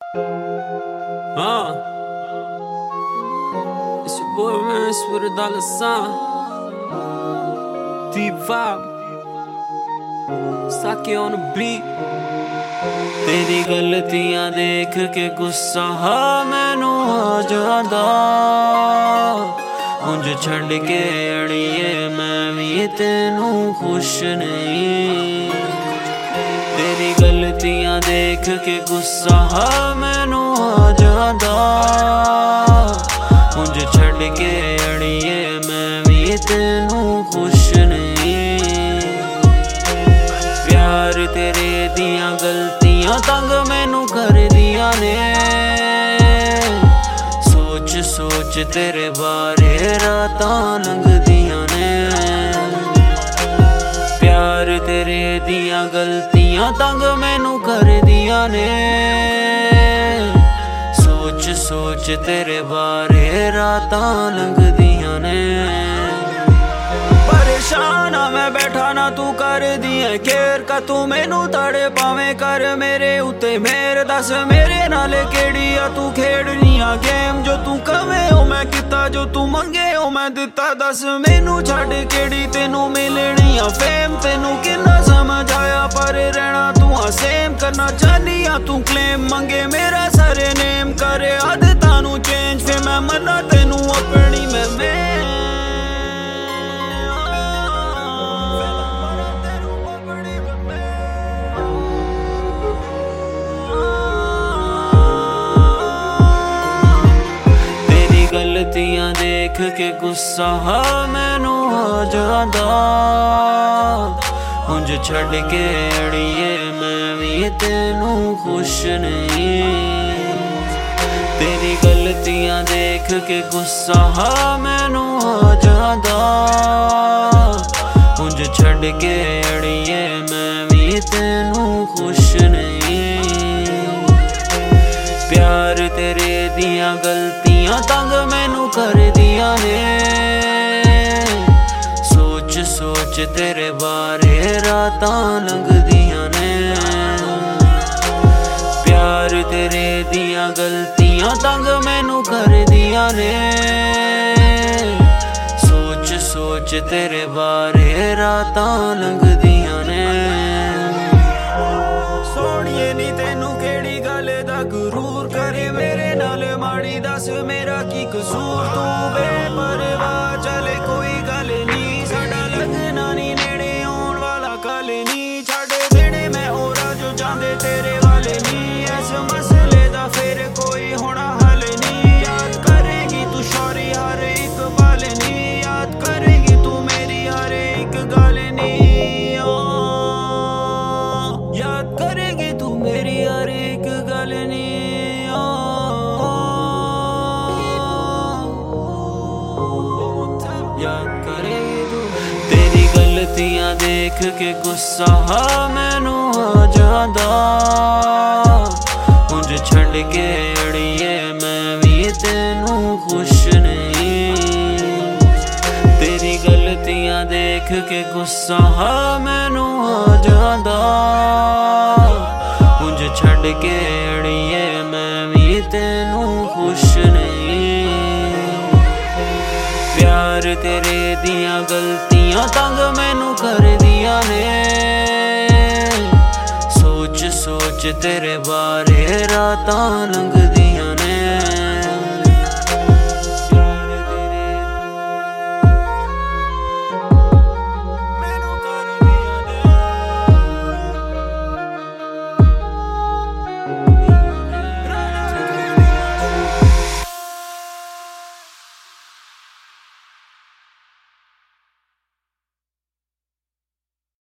It's your boy Rance with $1. Deep vibe. Sake on the beat. तेरी गलतियां देख के गुस्सा मैनू आ जांदा उंज छड़ के अड़िए मैं भी तेनू खुश नहीं। तेरी गलतियां देख के गुस्सा मैनू आ जांदा उंज छड़ के अड़िए मैं भी तेनू खुश नहीं। प्यार तेरे दियां गलतियां तंग मैनू कर दियां ने। सोच सोच तेरे बारे रातां लंघदियां ने। प्यार तेरे दियां गलतियां तंग मैनू कर दियां ने। सोच सोच तेरे बारे रातां लंघदियां ने। परेशान मैं बैठा ना तू कर दिए केयर का तू मैनू तड़े पावे कर मेरे उत्ते मेरे दस मेरे नाल केड़ी आ तू खेड़नी आ गेम जो तू कवे हो मैं किता जो तू मंगे हो मैं दिता दस मैनू छड़ केड़ी तेनू मिलनी आ फेम तेनू किन्ना समझ आया पर रहना तू आ सेम करना चाहनी आ तू क्लेम मंगे मेरा सारे नेम करे आदतां नू चेंज फिर मैं मना तेनू अपनी मैं गलतियां देख के गुस्सा मैनू आ जांदा उंज छड़ के अड़िए मैं भी तेनू खुश नहीं। तेरी गलतियां देख के गुस्सा मैनू आ जांदा उंज छड़ के अड़िए मैं भी तेनू खुश नहीं। प्यार तेरे दियां गलतियां तंग मैनू कर दियां ने। सोच सोच तेरे बारे रातां लंघदियां ने। प्यार तेरे दियां गलतियां तंग मैनू कर दियां ने। सोच सोच तेरे बारे रातां लंघदियां ने। सोहणिए नी तेनू केड़ी गल दा गुरूर करे मेरे नाल माड़ी दस मेरा की कसूर तू बेपरवाह चले कोई गल नी साडा लगना नी नेड़े आउण वाला कल नी छड़ देने मैं होरा जो जांदे तेरे वाले नी इस मसले दा फिर कोई होना हल नी। याद करेगी तू शौरी हर एक पल नी याद करेगी तू मेरी हर एक गल नी। याद करेगी तू मेरी हर एक गल नी। याद करेगी तू तेरी गलतियां देख के गुस्सा मैनू आ जांदा उंज छड़ के अड़िए मैं भी तेनू खुश नहीं। तेरी गलतियां देख के गुस्सा मैनू आ जांदा उंज छड़ के अड़िए मैं भी तेनू खुश नहीं। प्यार तेरे दियां गलतियां तंग मैनू कर दियां ने। सोच सोच तेरे बारे रातां लंघदियां